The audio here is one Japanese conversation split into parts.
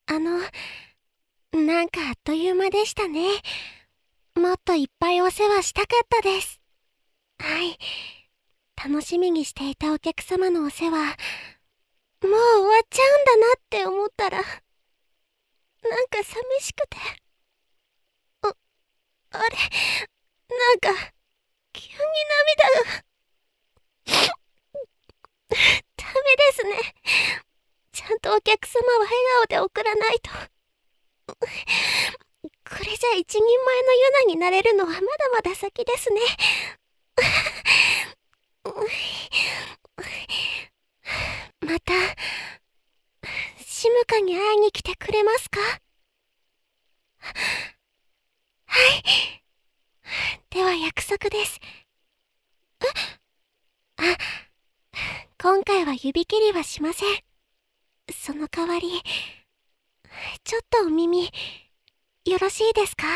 なんかあっという間でしたね。もっといっぱいお世話したかったです。はい。楽しみにしていたお客様のお世話、もう終わっちゃうんだなって思ったら、なんか寂しくて。あれ、なんか、急に涙が。ダメですね。ちゃんとお客様は笑顔で送らないと。これじゃ一人前のユナになれるのはまだまだ先ですね。また、シムカに会いに来てくれますか？はい。では約束です。あ、今回は指切りはしません。その代わり、ちょっとお耳、よろしいですか？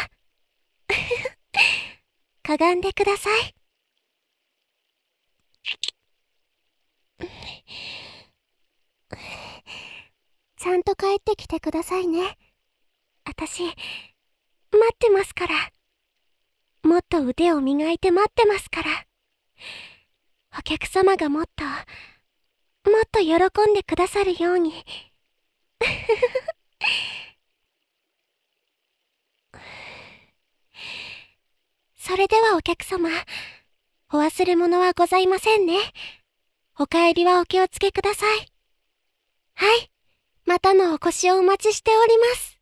かがんでください。ちゃんと帰ってきてくださいね。私、待ってますから。もっと腕を磨いて待ってますから。お客様がもっと喜んでくださるように。それではお客様、お忘れ物はございませんね。お帰りはお気をつけください。はい、またのお越しをお待ちしております。